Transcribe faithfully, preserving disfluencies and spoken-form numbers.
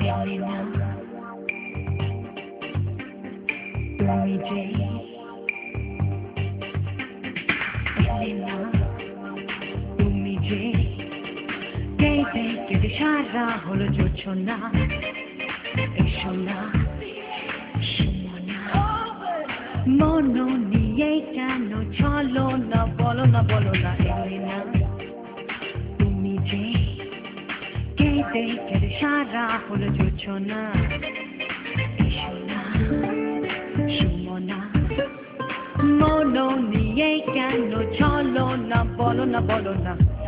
এলে না তুমি যে এলে না তুমি যে কেটে কেটে সারা হলো জোছনা এসো না শোনো না মন নিয়ে কেন চলো না বলো না বলো না এলে না তুমি যে কেটে কেটে সারা হলো জোছনা এসো না শোনো না মন নিয়ে কেন চলো না বলো না বলো না